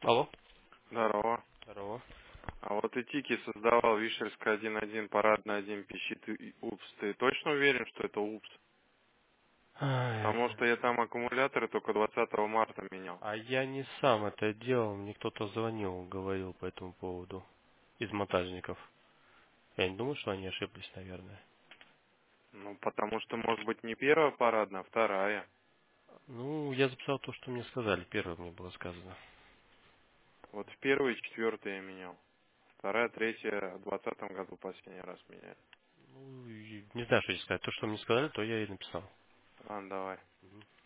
Алло. Здорово. Здорово. А вот и Тики создавал Вишерская 1.1, парадный 1, пищит и УПС. Ты точно уверен, что это УПС? Ай, Потому что я там аккумуляторы только 20 марта менял. а я не сам это делал, мне кто-то звонил, говорил по этому поводу из монтажников. Я не думаю, что они ошиблись, наверное. Ну, потому что, может быть, не первая парадная, а вторая. Ну, я записал то, что мне сказали. Первое мне было сказано. Вот в первую и четвертую я менял. Вторая, третья в 2020 году последний раз меняю. Ну, и не знаю, что тебе сказать. То, что мне сказали, то я и написал. Ладно, давай.